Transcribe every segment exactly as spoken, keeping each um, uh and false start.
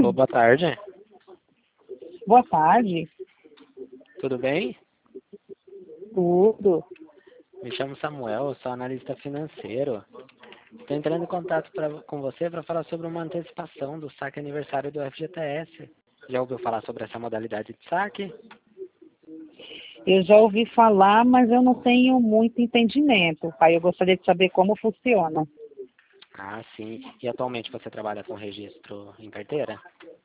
Alô, boa tarde. Boa tarde. Tudo bem? Tudo. Me chamo Samuel, sou analista financeiro. Estou entrando em contato pra, com você para falar sobre uma antecipação do saque aniversário do F G T S. Já ouviu falar sobre essa modalidade de saque? Eu já ouvi falar, mas eu não tenho muito entendimento. Aí eu gostaria de saber como funciona. Ah, sim. E atualmente você trabalha com registro em carteira?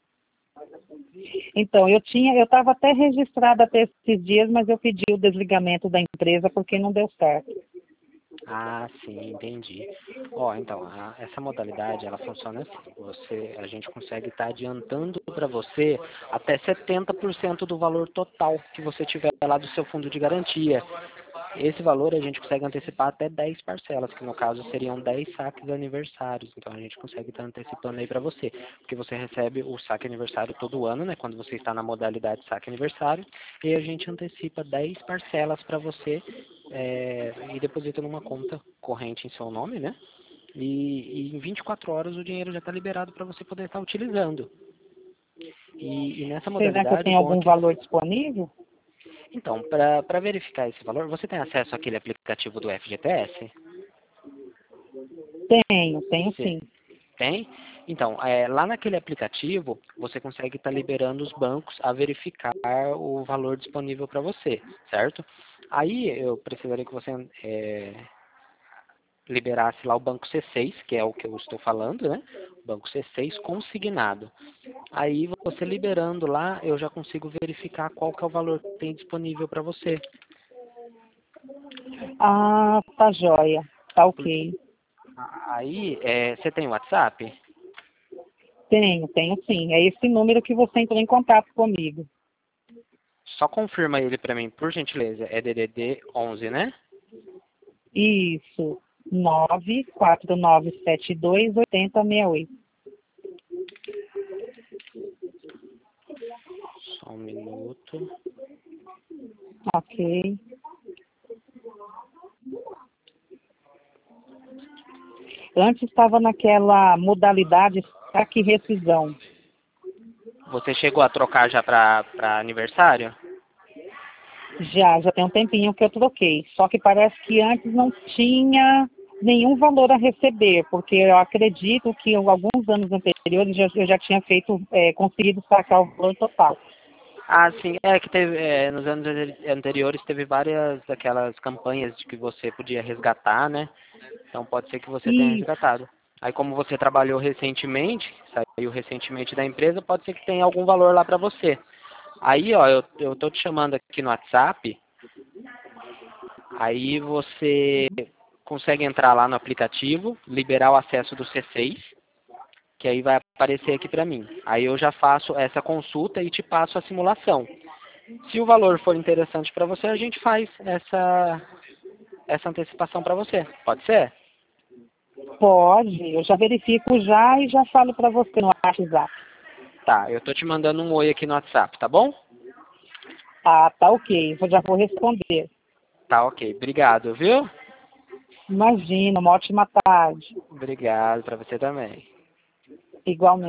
Então, eu tinha, eu estava até registrada até esses dias, mas eu pedi o desligamento da empresa porque não deu certo. Ah, sim, entendi. Ó, então, a- essa modalidade, ela funciona assim. Você, a gente consegue estar adiantando para você até setenta por cento do valor total que você tiver lá do seu fundo de garantia. Esse valor a gente consegue antecipar até dez parcelas, que no caso seriam dez saques aniversários. Então a gente consegue estar antecipando aí para você, porque você recebe o saque aniversário todo ano, né, quando você está na modalidade saque aniversário, e a gente antecipa dez parcelas para você é, e deposita numa conta corrente em seu nome, né? E, e em vinte e quatro horas o dinheiro já está liberado para você poder estar utilizando. E, e nessa Será que eu modalidade, o tenho bom é algum que valor disponível? então, para verificar esse valor, você tem acesso àquele aplicativo do F G T S? Tenho, tenho Sim. sim. Tem? Então, é, lá naquele aplicativo, você consegue estar liberando os bancos a verificar o valor disponível para você, certo? Aí eu precisaria que você é, liberasse lá o banco C seis, que é o que eu estou falando, né? O banco C seis consignado. Aí você liberando lá, eu já consigo verificar qual que é o valor que tem disponível para você. Ah, tá joia. Tá ok. Aí, é, você tem WhatsApp? Tenho, tenho sim. É esse número que você entrou em contato comigo. Só confirma ele para mim, por gentileza. É D D D onze, né? Isso. nove quatro nove sete dois oito zero seis oito. Só um minuto. Ok. Antes estava naquela modalidade saque rescisão. Você chegou a trocar já para aniversário? Já, já tem um tempinho que eu troquei. Só que parece que antes não tinha nenhum valor a receber, porque eu acredito que em alguns anos anteriores já- eu já tinha feito, é, conseguido sacar o valor total. Ah, sim. É que teve, é, nos anos ante- anteriores teve várias daquelas campanhas de que você podia resgatar, né? Então pode ser que você tenha E resgatado. Aí como você trabalhou recentemente, saiu recentemente da empresa, pode ser que tenha algum valor lá para você. Aí, ó, eu, eu tô te chamando aqui no WhatsApp, aí você consegue entrar lá no aplicativo, liberar o acesso do C seis, que aí vai aparecer aqui para mim. Aí eu já faço essa consulta e te passo a simulação. Se o valor for interessante para você, a gente faz essa, essa antecipação para você. Pode ser? pode, eu já verifico já e já falo para você no WhatsApp. Tá, eu tô te mandando um oi aqui no WhatsApp, tá bom? Ah, tá ok, eu já vou responder. Tá, ok. Obrigado, viu? Imagina, uma ótima tarde. Obrigado para você também. Igualmente.